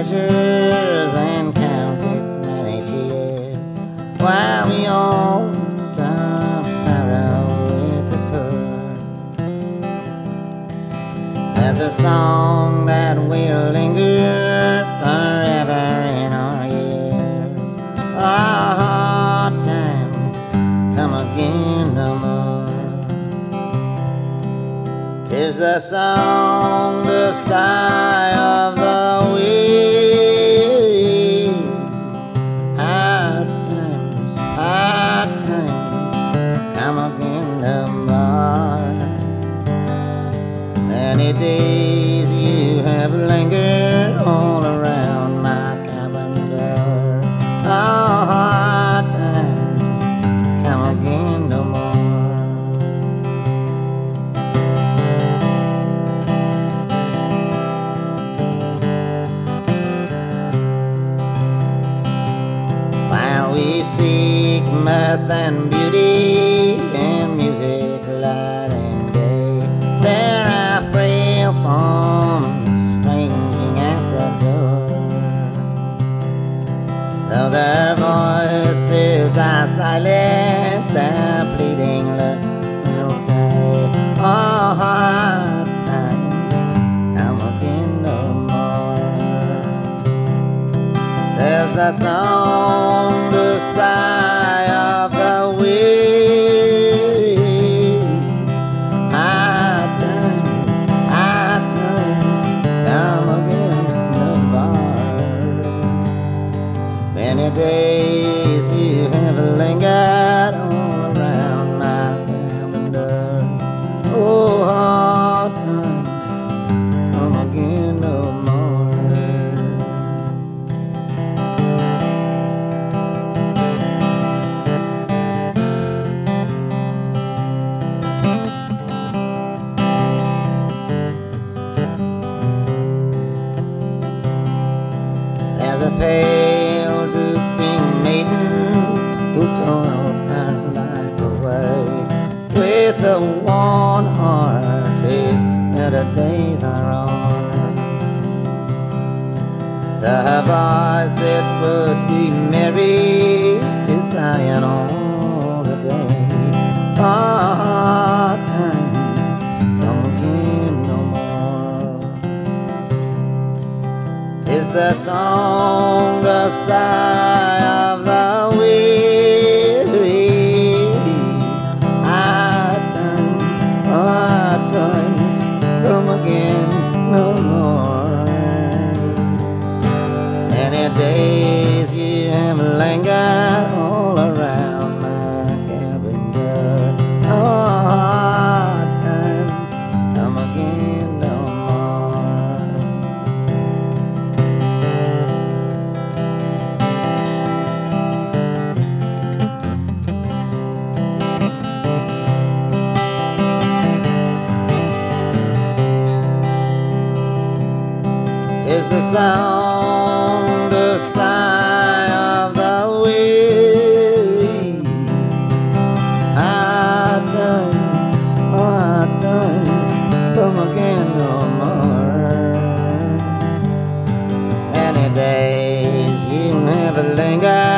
pleasures and countless many tears, while we owe some sorrow with the poor. There's a song that will linger forever in our ears. Our hard times come again no more. 'Tis the song, the sigh of the weary. Hard times come again no more. Many days you have lingered all around my cabin door. Oh, hard times come again no more. While we seek mirth and beauty and music light and day, there are frail forms swinging at the door. Though their voices are silent, their pleading looks will say, oh, hard times come again no more. There's the song, the sigh of the weary. Hard times come again no more. Many days you have lingered all around my cabin door. Oh, hard times come again no more. There's a pale, drooping maiden who toils her life away with a worn heart whose better days are on. To her voice it would be merry to Zion all the day. Hard times come again no more. 'Tis the song, the sigh of the weary. Hard times come again no more. Many days you have lingered all around my cabin door. Oh, hard times come again no more. Is the song, the sigh of the weary. Hard times come again no more. Many days you have lingered